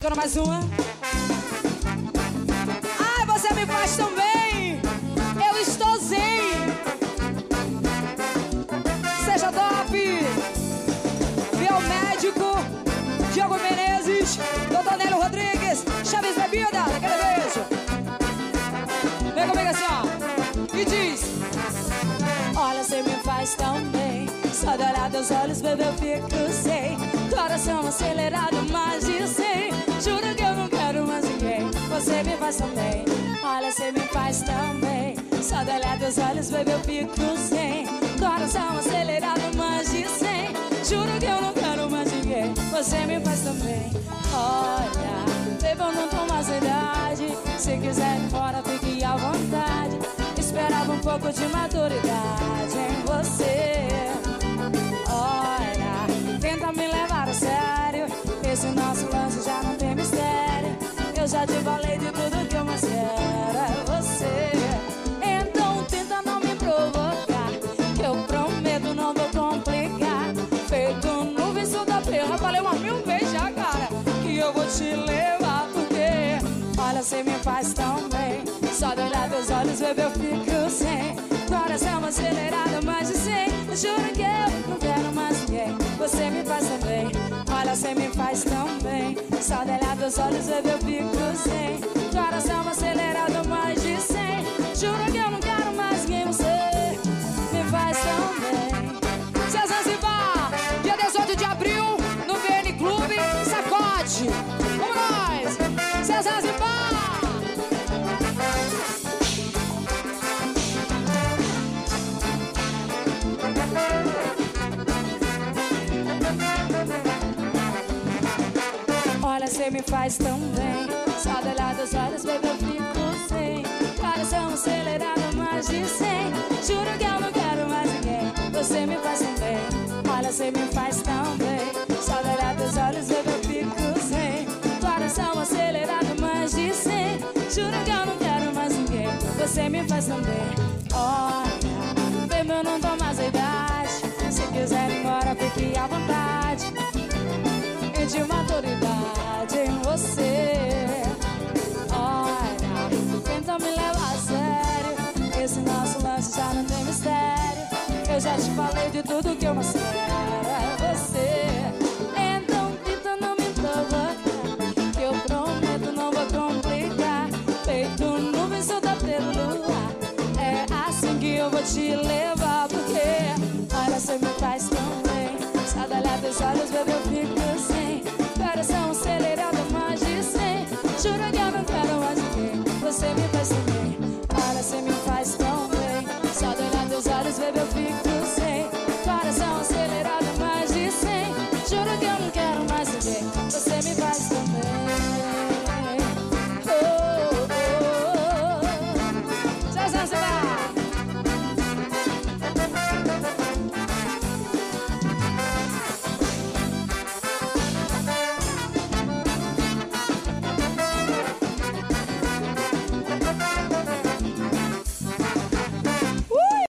Agora mais uma. Ai, você me faz tão bem. Eu estou zen. Seja top. Viu médico Diogo Menezes, Doutor Nélio Rodrigues, Chaves Bebida, daquele beijo. Vem comigo assim, ó. E diz: olha, você me faz tão bem. Só de olhar teus olhos, bebê, eu fico sem. Coração acelerado, mais de 100. Juro que eu não quero mais ninguém. Você me faz tão bem. Olha, você me faz tão bem. Só de olhar teus olhos, bebê, eu fico sem. Coração acelerado, mais de 100. Juro que eu não quero mais ninguém. Você me faz tão bem. Olha, bebê, eu não tô mais na idade. Se quiser ir embora, fique à vontade. Esperava um pouco de maturidade em você. Olha, tenta me levar a sério. Esse nosso lance já não tem mistério. Eu já te falei de tudo que eu mais quero é você. Então tenta não me provocar, que eu prometo não vou complicar. Feito nuvem solta terra, falei umas 1000 vezes já, cara, que eu vou te levar porque olha, você me faz tão bem. Só de olhar teus olhos, bebê, eu fico sem. Coração acelerado, mais de 100. Juro que eu não quero mais ninguém. Você me faz tão bem. Olha, você me faz tão bem. Só de olhar teus olhos, bebê, eu fico sem. Coração acelerado, mais de 100. Juro que eu não quero mais ninguém. Você me faz tão bem. César Zivar, dia 18 de abril, no VN Clube, sacode. Vamos nós, César Zivar. Olha, você me faz tão bem. Só de olhar dos olhos, bebê, eu fico sem. Coração acelerado, mais de 100. Juro que eu não quero mais ninguém. Você me faz tão bem. Olha, você me faz tão bem. Só de olhar dos olhos, bebê, eu fico sem. Coração acelerado, mais de 100. Juro que eu não quero mais ninguém. Você me faz tão bem. Olha, bebê, eu não tô mais a idade. Se quiser ir embora, fique à vontade. E de maturidade em você. Olha, tenta me levar a sério. Esse nosso lance já não tem mistério. Eu já te falei de tudo que eu mais quero é você. Então tenta não me provocar, que eu prometo não vou complicar. Feito nuvem solta pelo luar. É assim que eu vou te levar porque olha, você me faz tão bem. Só de olhar teus olhos, bebê, eu fico assim.